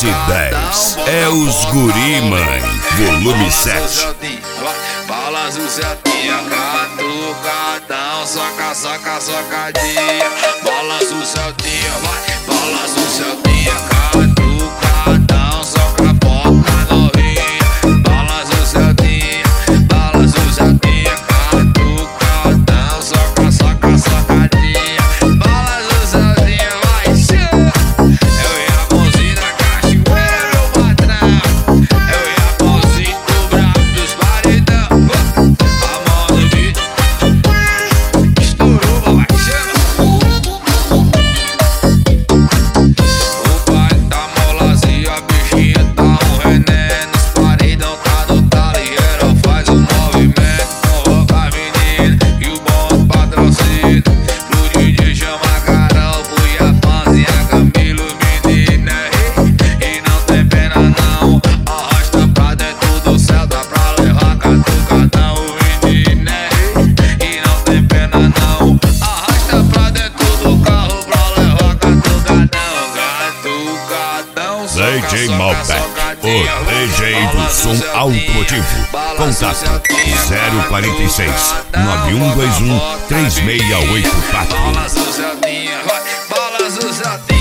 S10 é os Guri Mãe, volume 7. Balança o setinha, catucadão, soca, soca, socadinha. Balança o setinha, vai, balança o setinha, catucadão, soca a boca novinha. Balança o setinha, catucadão, soca, soca, socadinha. Balança o setinha, vai, sim. Eu e a mãozinha da cachoeira, meu patrão. Eu e a mãozinha do brabo dos paredão. A mão do bicho estourou, vai, chega. O pai tá molazinho, a bichinha tá um veneno. Os paredão tá no talo e geral faz um movimento. Convoca a menina e o bom patrocínio. Pro DJ chama Carol, Cuiapanzinha, Camilo, menina. E não tem pena não, arrasta pra dentro do céu, dá pra levar catucadão, menina. E não tem pena não, arrasta pra dentro do carro pra levar catucadão, catucadão. DJ Malbec, o DJ do som automotivo. Contato 046 9121 3684. Balança o setinha, vai, balança o setinha.